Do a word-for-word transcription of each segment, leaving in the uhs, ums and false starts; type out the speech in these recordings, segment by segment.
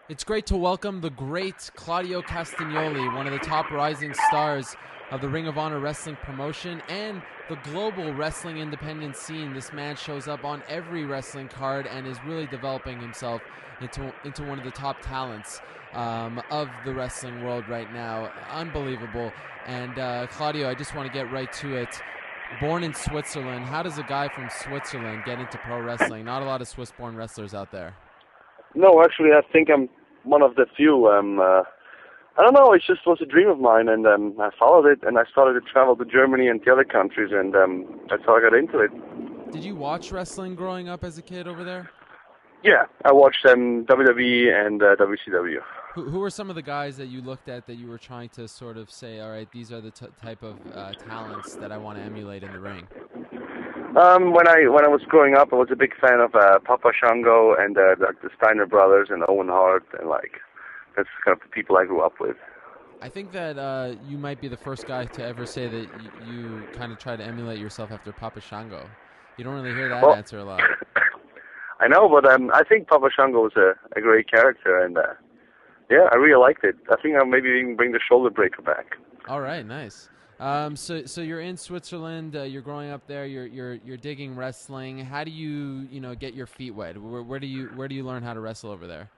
It's great to welcome the great Claudio Castagnoli, one of the top rising stars of the Ring of Honor wrestling promotion and the global wrestling independent scene. This man shows up on every wrestling card and is really developing himself into into one of the top talents um, of the wrestling world right now. Unbelievable. And uh, Claudio, I just want to get right to it. Born in Switzerland, how does a guy from Switzerland get into pro wrestling? Not a lot of Swiss-born wrestlers out there. No, actually, I think I'm one of the few. Um, uh, I don't know. It just was a dream of mine, and um, I followed it, and I started to travel to Germany and the other countries, and um, that's how I got into it. Did you watch wrestling growing up as a kid over there? Yeah, I watched um, W W E and uh, W C W. Who, who were some of the guys that you looked at that you were trying to sort of say, all right, these are the t- type of uh, talents that I want to emulate in the ring? Um, when I when I was growing up, I was a big fan of uh, Papa Shango and uh, the, the Steiner brothers and Owen Hart, and like that's kind of the people I grew up with. I think that uh, you might be the first guy to ever say that y- you kind of try to emulate yourself after Papa Shango. You don't really hear that well, answer a lot. I know, but um, I think Papa Shango was a, a great character, and uh, yeah, I really liked it. I think I'll maybe even bring the shoulder breaker back. All right, nice. Um, so, so you're in Switzerland. Uh, you're growing up there. You're, you're, you're digging wrestling. How do you, you know, get your feet wet? Where, where do you, where do you learn how to wrestle over there?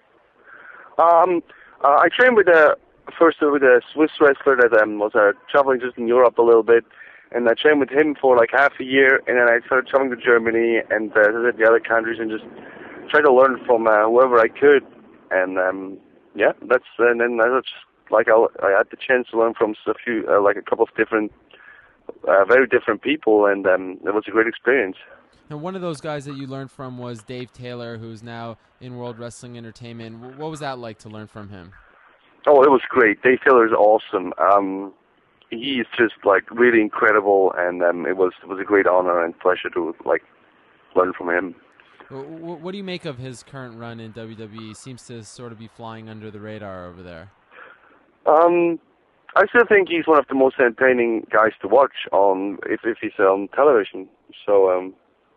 Um, uh, I trained with a first with a Swiss wrestler that um, was uh, traveling just in Europe a little bit, and I trained with him for like half a year, and then I started traveling to Germany and uh, the other countries, and just tried to learn from uh, whoever I could, and um, yeah, that's and then I just. Like I, I had the chance to learn from a few, uh, like a couple of different, uh, very different people, and um, it was a great experience. And one of those guys that you learned from was Dave Taylor, who's now in World Wrestling Entertainment. What was that like to learn from him? Oh, it was great. Dave Taylor is awesome. Um, he is just like really incredible, and um, it was it was a great honor and pleasure to like learn from him. What do you make of his current run in W W E? Seems to sort of be flying under the radar over there. Um, I still think he's one of the most entertaining guys to watch on if if he's on television. So um.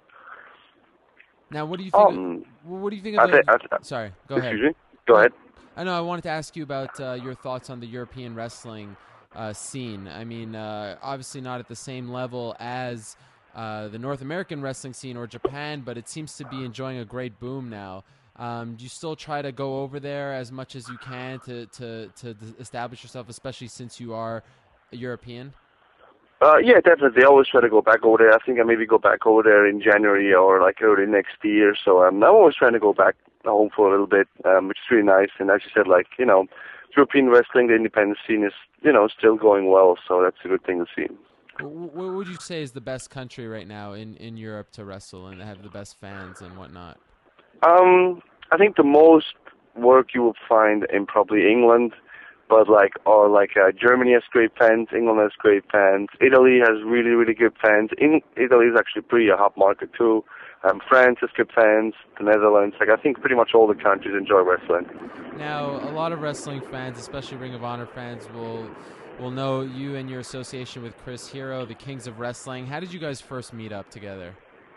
Now, what do you think? Um, of, what do you think of the? I, I, sorry, go excuse ahead. Me? Go ahead. I know. I wanted to ask you about uh, your thoughts on the European wrestling uh, scene. I mean, uh, obviously not at the same level as uh, the North American wrestling scene or Japan, but it seems to be enjoying a great boom now. Um, do you still try to go over there as much as you can to, to, to establish yourself, especially since you are a European? Uh, yeah, definitely. I always try to go back over there. I think I maybe go back over there in January or like early next year. So um, I'm always trying to go back home for a little bit, um, which is really nice. And as you said, like, you know, European wrestling, the independent scene is, you know, still going well. So that's a good thing to see. What would you say is the best country right now in, in Europe to wrestle and have the best fans and whatnot? Um, I think the most work you will find in probably England, but like or like uh, Germany has great fans, England has great fans, Italy has really really good fans. In Italy is actually pretty a hot market too. Um, France has good fans, the Netherlands. Like I think pretty much all the countries enjoy wrestling. Now, a lot of wrestling fans, especially Ring of Honor fans, will will know you and your association with Chris Hero, the Kings of Wrestling. How did you guys first meet up together?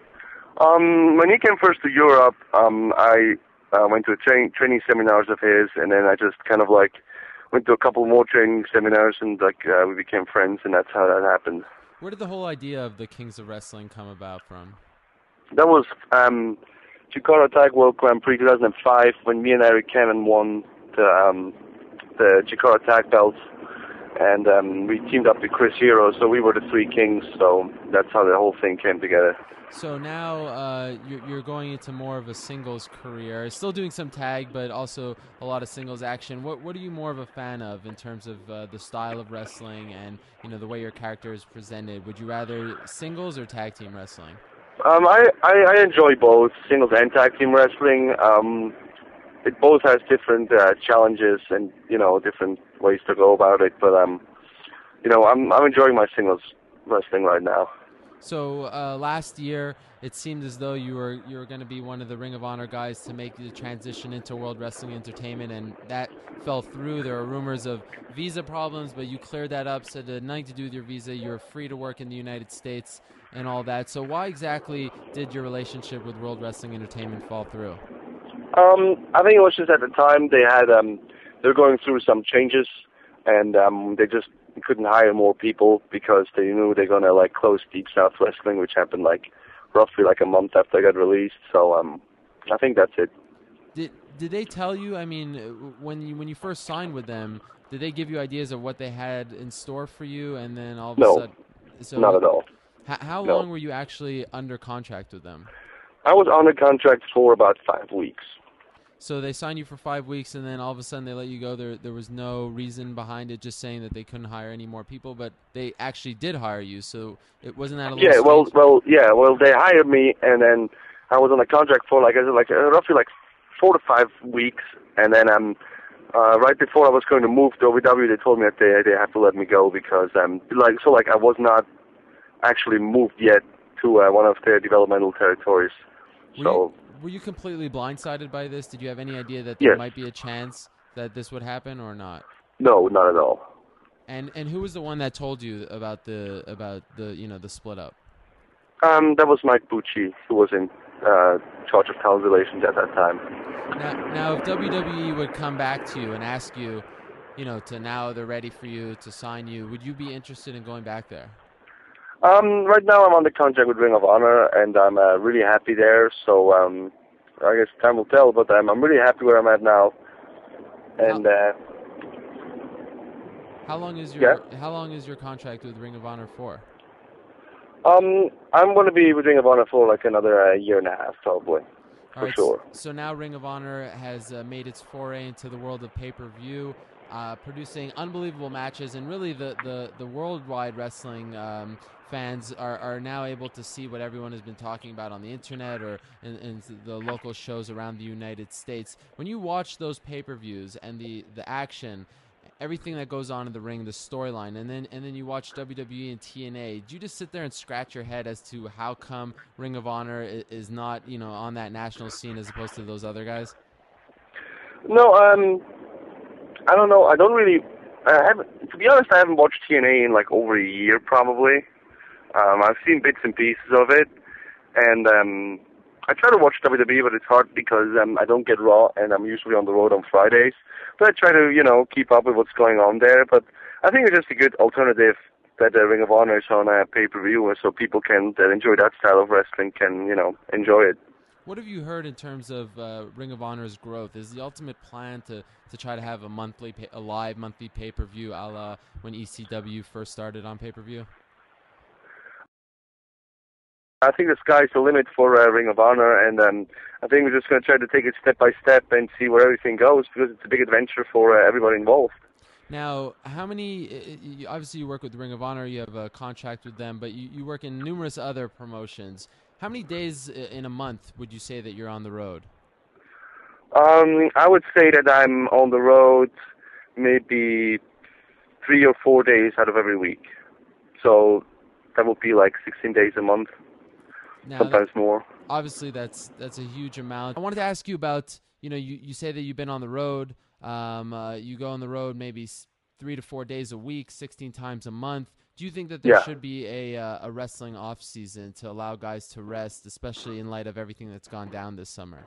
Um, when he came first to Europe, um, I uh, went to a train, training seminars of his, and then I just kind of like went to a couple more training seminars, and like uh, we became friends, and that's how that happened. Where did the whole idea of the Kings of Wrestling come about from? That was um, Jakarta Tag World Grand Prix two thousand five when me and Eric Cannon won the um, the Jakarta Tag belts, and um, we teamed up with Chris Hero, so we were the three kings. So that's how the whole thing came together. So now uh, you're, you're going into more of a singles career, still doing some tag, but also a lot of singles action. What what are you more of a fan of in terms of uh, the style of wrestling and you know the way your character is presented? Would you rather singles or tag team wrestling? Um, I, I, I enjoy both singles and tag team wrestling. Um, it both has different uh, challenges and you know different ways to go about it. But um, you know I'm I'm enjoying my singles wrestling right now. So uh, last year, it seemed as though you were you were going to be one of the Ring of Honor guys to make the transition into World Wrestling Entertainment, and that fell through. There were rumors of visa problems, but you cleared that up, said had nothing to do with your visa. You're free to work in the United States and all that. So why exactly did your relationship with World Wrestling Entertainment fall through? Um, I think it was just at the time they had um, they were going through some changes, and um, they just couldn't hire more people because they knew they're gonna like close Deep South Wrestling, which happened like roughly like a month after I got released. So um, I think that's it. Did did they tell you? I mean, when you when you first signed with them, did they give you ideas of what they had in store for you? And then all of No, a sudden, so not at all. H- how No. long were you actually under contract with them? I was on a contract for about five weeks. So they signed you for five weeks, and then all of a sudden they let you go. There, there was no reason behind it, just saying that they couldn't hire any more people. But they actually did hire you, so it wasn't that a little Yeah, well, strange? well, yeah, well, they hired me, and then I was on a contract for like I said, like uh, roughly like four to five weeks, and then um, uh, right before I was going to move to O V W, they told me that they they have to let me go because um, like so like I was not actually moved yet to uh, one of their developmental territories. Were So you, were you completely blindsided by this? Did you have any idea that there yes, might be a chance that this would happen or not? no, not at all. And and who was the one that told you about the about the you know the split up? Um, that was Mike Bucci, who was in uh, charge of talent relations at that time. Now, now if W W E would come back to you and ask you, you know, to now they're ready for you to sign you, would you be interested in going back there? Um, right now I'm on the contract with Ring of Honor, and I'm uh, really happy there. So um, I guess time will tell, but um, I'm really happy where I'm at now. And how, uh, how long is your yeah, how long is your contract with Ring of Honor for? um, I'm going to be with Ring of Honor for like another uh, year and a half, probably, All for right, sure. so now Ring of Honor has uh, made its foray into the world of pay-per-view, uh, producing unbelievable matches, and really the, the, the worldwide wrestling um, fans are, are now able to see what everyone has been talking about on the internet or in, in the local shows around the United States. When you watch those pay-per-views and the, the action, everything that goes on in the ring, the storyline, and then and then you watch W W E and T N A, do you just sit there and scratch your head as to how come Ring of Honor is not, you know, on that national scene as opposed to those other guys? No, um, I don't know. I don't really. I haven't. To be honest, I haven't watched T N A in like over a year, probably. Um, I've seen bits and pieces of it, and um, I try to watch W W E, but it's hard because um, I don't get Raw, and I'm usually on the road on Fridays. But I try to, you know, keep up with what's going on there. But I think it's just a good alternative that uh, Ring of Honor is on a pay-per-view, so people can that enjoy that style of wrestling can, you know, enjoy it. What have you heard in terms of uh, Ring of Honor's growth? Is the ultimate plan to, to try to have a monthly, pay, a live monthly pay-per-view, a la when E C W first started on pay-per-view? I think the sky's the limit for uh, Ring of Honor, and um, I think we're just going to try to take it step by step and see where everything goes because it's a big adventure for uh, everybody involved. Now, how many, obviously you work with Ring of Honor, you have a contract with them, but you, you work in numerous other promotions. How many days in a month would you say that you're on the road? Um, I would say that I'm on the road maybe three or four days out of every week. So that would be like sixteen days a month, now sometimes that, more. Obviously, that's that's a huge amount. I wanted to ask you about, you know, you, you say that you've been on the road. Um, uh, you go on the road maybe three to four days a week, sixteen times a month. Do you think that there Yeah. should be a uh, a wrestling off season to allow guys to rest, especially in light of everything that's gone down this summer?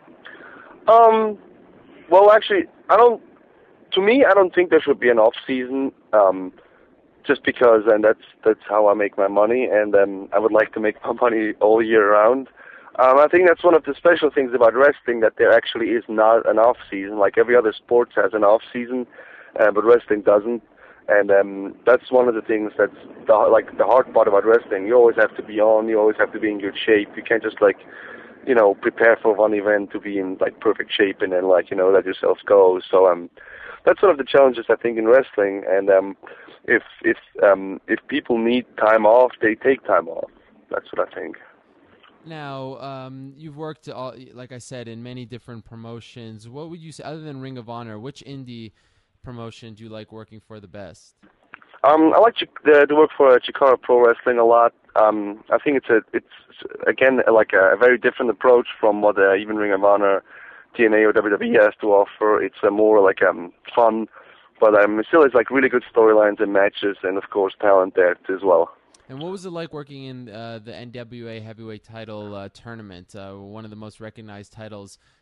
Um, well, actually, I don't. To me, I don't think there should be an off season. Um, just because, and that's that's how I make my money, and um, I would like to make my money all year round. Um, I think that's one of the special things about wrestling, that there actually is not an off season. Like every other sport has an off season, uh, but wrestling doesn't. And um, that's one of the things that's the, like the hard part about wrestling. You always have to be on. You always have to be in good shape. You can't just like, you know, prepare for one event to be in like perfect shape and then like, you know, let yourself go. So um, that's one of the challenges I think in wrestling. And um, if if um, if people need time off, they take time off. That's what I think. Now, um, you've worked, all, like I said, in many different promotions. What would you say, other than Ring of Honor, which indie promotion do you like working for the best? Um, I like to, uh, to work for uh, Chikara Pro Wrestling a lot. Um, I think it's a it's again like a, a very different approach from what uh, even Ring of Honor, T N A, or W W E has to offer. It's a more like um fun, but um, it still has like really good storylines and matches, and of course talent there as well. And what was it like working in uh, the N W A Heavyweight Title uh, tournament, uh, one of the most recognized titles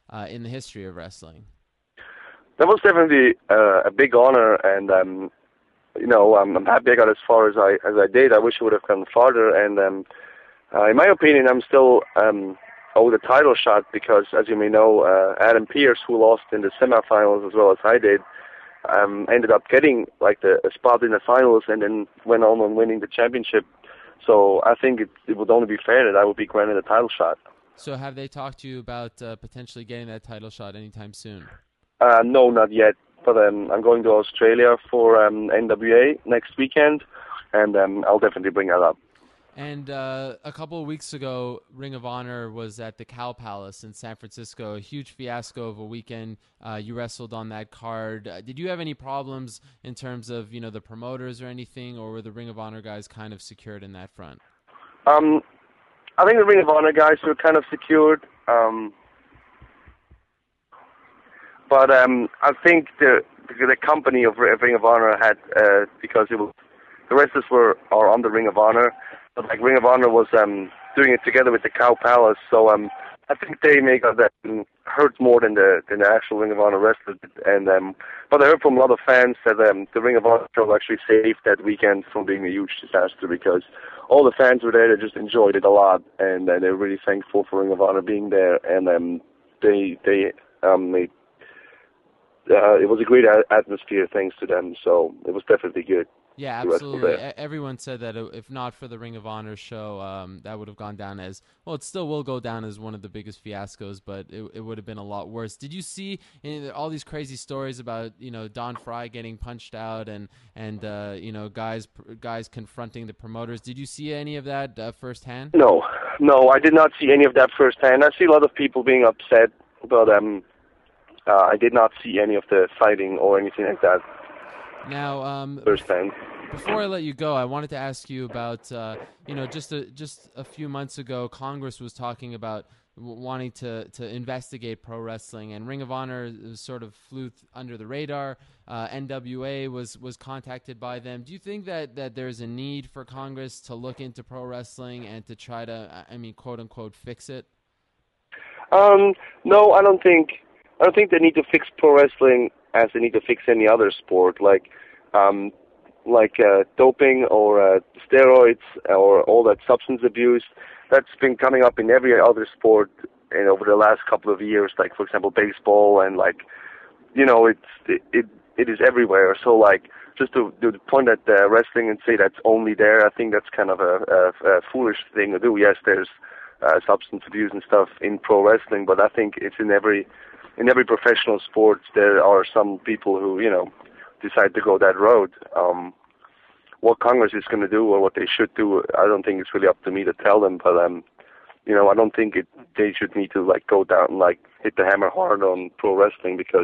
uh, in the history of wrestling. That was definitely uh, a big honor, and um, you know, I'm, I'm happy I got as far as I as I did. I wish I would have gone farther, and um, uh, in my opinion, I'm still um, owed a title shot because, as you may know, uh, Adam Pearce, who lost in the semifinals as well as I did, um, ended up getting like the a spot in the finals, and then went on and winning the championship. So I think it, it would only be fair that I would be granted a title shot. So have they talked to you about uh, potentially getting that title shot anytime soon? Uh, no, not yet. But um, I'm going to Australia for um, N W A next weekend, and um, I'll definitely bring that up. And uh, a couple of weeks ago, Ring of Honor was at the Cow Palace in San Francisco, a huge fiasco of a weekend. Uh, you wrestled on that card. Uh, did you have any problems in terms of, you know, the promoters or anything, or were the Ring of Honor guys kind of secured in that front? Um, I think the Ring of Honor guys were kind of secured. Um, But um, I think the the company of Ring of Honor had uh, because it was the wrestlers were are on the Ring of Honor, but like Ring of Honor was um, doing it together with the Cow Palace. So um, I think they may got that hurt more than the than the actual Ring of Honor wrestlers. And um, but I heard from a lot of fans that um, the Ring of Honor show actually saved that weekend from being a huge disaster because all the fans were there. They just enjoyed it a lot, and uh, they're really thankful for Ring of Honor being there. And um, they they um, they. Uh, it was a great atmosphere thanks to them, so it was definitely good. Yeah, absolutely. Everyone said that if not for the Ring of Honor show, um, that would have gone down as, well, it still will go down as one of the biggest fiascos, but it, it would have been a lot worse. Did you see in all these crazy stories about, you know, Don Frye getting punched out and, and uh, you know, guys guys confronting the promoters? Did you see any of that uh, firsthand? No, no, I did not see any of that firsthand. I see a lot of people being upset, but um, uh, I did not see any of the fighting or anything like that. Now, um, firsthand. Before I let you go, I wanted to ask you about, uh, you know, just a, just a few months ago, Congress was talking about w- wanting to, to investigate pro wrestling, and Ring of Honor sort of flew th- under the radar. Uh, N W A was, was contacted by them. Do you think that, that there's a need for Congress to look into pro wrestling and to try to, I mean, quote unquote, fix it? Um, no, I don't think. I don't think they need to fix pro wrestling as they need to fix any other sport, like. Um, like uh, doping or uh, steroids or all that substance abuse. That's been coming up in every other sport and over the last couple of years, like, for example, baseball, and, like, you know, it's, it it, it is everywhere. So, like, just to, to point at uh, wrestling and say that's only there, I think that's kind of a, a, a foolish thing to do. Yes, there's uh, substance abuse and stuff in pro wrestling, but I think it's in every in every professional sport there are some people who, you know, decide to go that road. Um, what Congress is going to do or what they should do, I don't think it's really up to me to tell them. But um, you know, I don't think it they should need to like go down and like hit the hammer hard on pro wrestling, because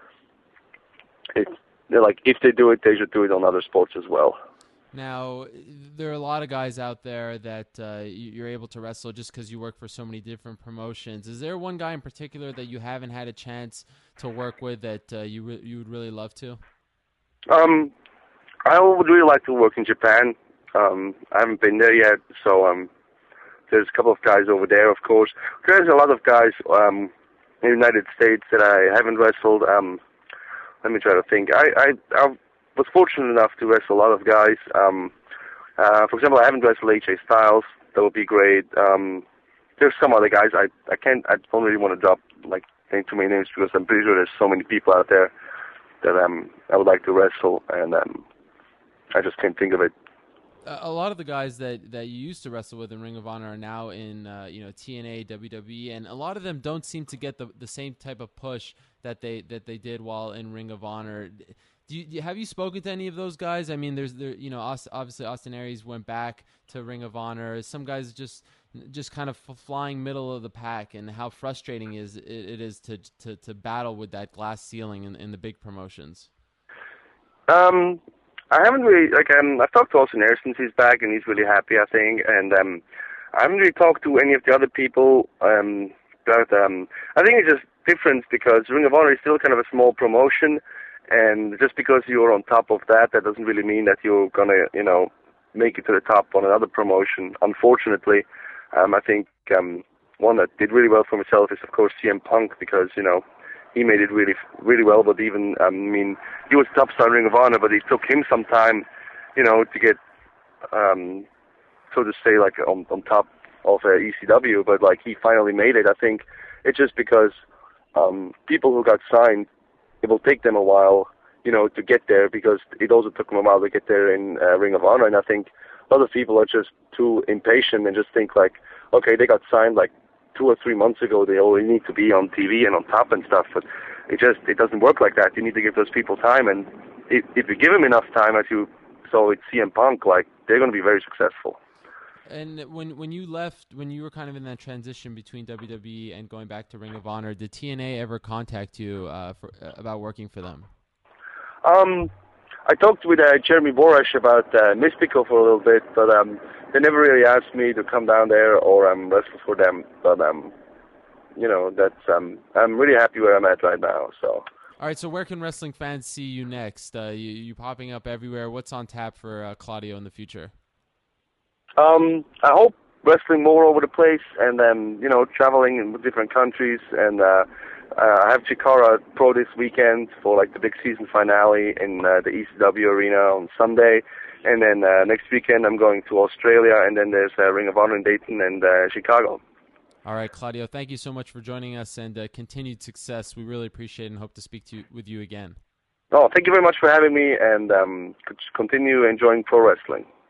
it's like if they do it, they should do it on other sports as well. Now, there are a lot of guys out there that uh, you're able to wrestle just because you work for so many different promotions. Is there one guy in particular that you haven't had a chance to work with that uh, you re- you would really love to? Um, I would really like to work in Japan. Um, I haven't been there yet, so um, there's a couple of guys over there, of course. There's a lot of guys um, in the United States that I haven't wrestled. Um, let me try to think. I, I, I was fortunate enough to wrestle a lot of guys. Um, uh, for example, I haven't wrestled A J Styles. That would be great. Um, there's some other guys. I, I can't. I don't really want to drop like name too many names because I'm pretty sure there's so many people out there that um, I would like to wrestle, and um, I just can't think of it. A lot of the guys that, that you used to wrestle with in Ring of Honor are now in uh, you know T N A, W W E, and a lot of them don't seem to get the, the same type of push that they that they did while in Ring of Honor. Do you, have you spoken to any of those guys? I mean, there's there you know obviously Austin Aries went back to Ring of Honor. Some guys just just kind of flying middle of the pack, and how frustrating is it, it is to, to to battle with that glass ceiling in, in the big promotions. Um. I haven't really, like, um, I've talked to Austin Aries since he's back, and he's really happy, I think, and um, I haven't really talked to any of the other people, um, but um, I think it's just different because Ring of Honor is still kind of a small promotion, and just because you're on top of that, that doesn't really mean that you're gonna, you know, make it to the top on another promotion, unfortunately. Um, I think um, one that did really well for himself is, of course, C M Punk, because, you know, he made it really, really well. But even, um, I mean, he was top star in Ring of Honor, but it took him some time, you know, to get, um, so to say, like on, on top of uh, E C W. But like he finally made it. I think it's just because um, people who got signed, it will take them a while, you know, to get there, because it also took them a while to get there in uh, Ring of Honor. And I think a lot of people are just too impatient and just think like, okay, they got signed like two or three months ago, they already need to be on T V and on top and stuff. But it just, it doesn't work like that. You need to give those people time. And if, if you give them enough time, as you saw with C M Punk, like, they're going to be very successful. And when when you left, when you were kind of in that transition between W W E and going back to Ring of Honor, did T N A ever contact you uh, for, uh, about working for them? Um, I talked with uh, Jeremy Borash about uh, Mystical for a little bit, but um, they never really asked me to come down there or um, wrestle for them. But um, you know, that's um, I'm really happy where I'm at right now. So. All right. So where can wrestling fans see you next? Uh, you you popping up everywhere. What's on tap for uh, Claudio in the future? Um, I hope wrestling more over the place, and then, you know, traveling in different countries. And uh, uh, I have Chikara Pro this weekend for like the big season finale in uh, the E C W arena on Sunday. And then uh, next weekend I'm going to Australia, and then there's uh, Ring of Honor in Dayton and uh, Chicago. All right, Claudio, thank you so much for joining us, and uh, continued success. We really appreciate it and hope to speak to you, with you again. Oh, thank you very much for having me, and um, continue enjoying pro wrestling.